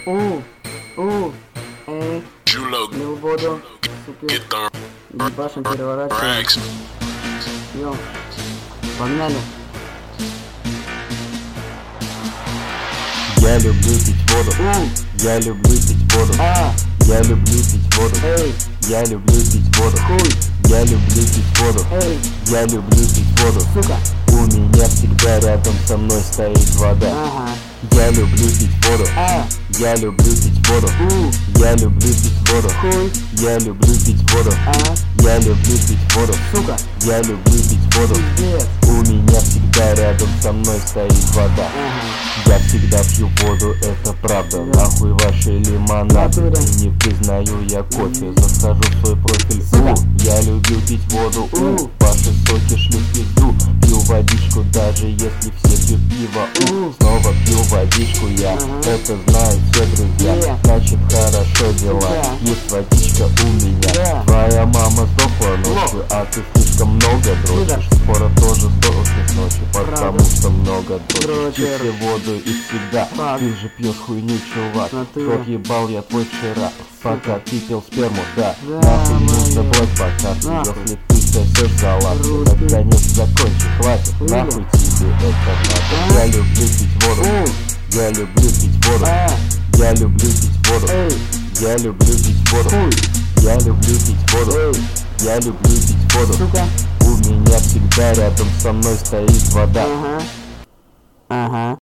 Лил воду, суки. Ебашим, переворачиваем. Йо, погнали. Я люблю пить воду. Я люблю пить воду. Я люблю пить воду. Я люблю пить воду. Я люблю пить воду. Я люблю пить воду. Сука. У меня всегда рядом со мной стоит вода. Я люблю пить воду. Я люблю пить воду. Я люблю пить воду. Я люблю пить воду. Я люблю пить воду. Сука. Я люблю пить воду. У меня всегда рядом со мной стоит вода. Я всегда пью воду, это правда. Нахуй ваши лимонады. Не признаю я кофе. Захожу в свой профиль. Я люблю пить воду. Ваши соки шлю в пизду. Пью водичку, даже если все пьют пиво. Снова пью водичку я. Это знают все друзья. Значит, хорошо дела. Есть водичка у меня. Твоя мама сдохла ночью, а ты слишком много дрочишь. Скоро тоже сдохнешь ночью, потому что много дрочишь. Пью все воду и всегда. Ты же пьешь хуйню, чувак. Как ебал я твой вчера, пока ты пил сперму, да. Нахуй нужно брать по карте, если ты сосешь салатку. Наконец закончи, хватит, нахуй тебе это надо. Я люблю пить воду. Я люблю пить воду. Я люблю пить воду. Я люблю пить воду. Я люблю пить воду. Я люблю пить воду. У меня всегда рядом со мной стоит вода.